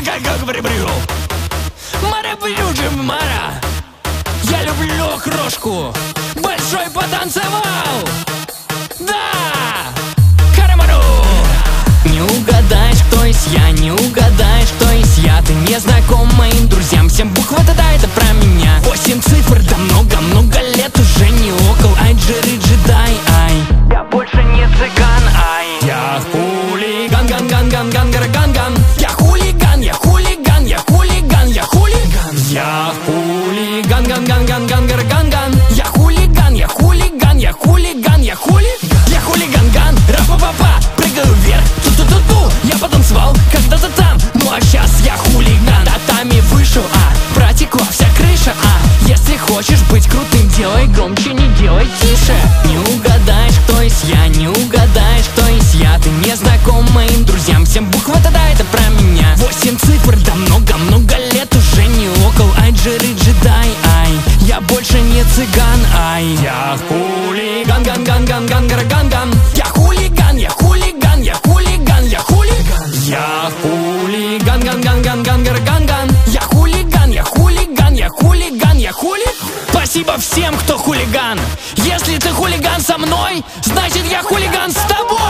Мара, я люблю крошку. Большой потанцевал. Да! Карамару! Не угадаешь, кто есть я, не угадаешь, кто есть я. Ты не знаком моим друзьям, всем буква да, это про меня. 8 цифр, да много лет уже не около. Ай, джири, джедай, ай. Я больше не цыган, ай. Я хулиган, ган-ган-ган-ган, ган-ган. Я хулиган, я хулиган, я хулиган, я хулиган. Я хулиган, ган-ган-ган-ган, ган-ган. Я хулиган, я хулиган, я хулиган, я хулиган. Я хулиган-ган, ра-па-па-па. Прыгаю вверх, ту-ту-ту-ту. Я потанцевал когда-то там, ну а сейчас я хулиган. Татами вышел, протекла вся крыша, Если хочешь быть крутым, делай громче, не делай тише. Не угадаешь, кто есть я, не угадаешь, кто есть я. Ты не знаком моим друзьям, всем буква да, это про меня. 8 цифр, да много лет уже не около. Ай, джири, джедай, ай. Я больше не цыган, ай. Я хулиган, ган-ган-ган-ган, ган-ган. Я хулиган, я хулиган, я хулиган, я хулиган. Я хулиган, ган-ган-ган-ган, ган-ган. Я хулиган, я хулиган, я хулиган, я хулиган. Спасибо всем, кто хулиган. Если ты хулиган со мной, значит я хулиган с тобой.